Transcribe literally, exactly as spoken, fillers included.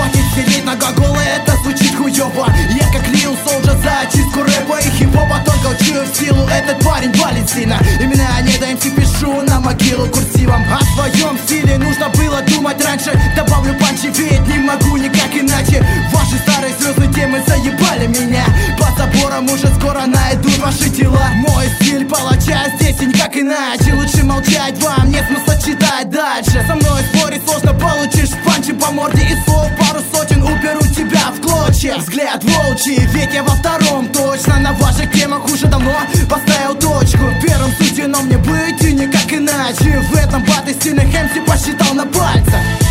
Хватит сидеть нога голая, это звучит хуёво. Я как Лил Солджа за очистку рэпа и хип-хопа, только учую в силу. Этот парень валит сильно. Именно не до МС пишу на могилу курсивом. О своем стиле нужно было думать раньше. Добавлю панчи, ведь не могу никак иначе. Ваши старые звездные темы заебали меня. По заборам уже скоро найдут ваши тела. Мой стиль палача здесь и никак иначе. Лучше молчать, вам нет смысла читать дальше. Со мной спорить сложно, получишь панчи по морде. И слов пару сотен уберу тебя в клочья. Взгляд волчий, ведь я во втором точно. На ваших темах уже давно поставил точку. Первым суждено мне быть и никак иначе. В этом бате стильных МС посчитал на пальцах.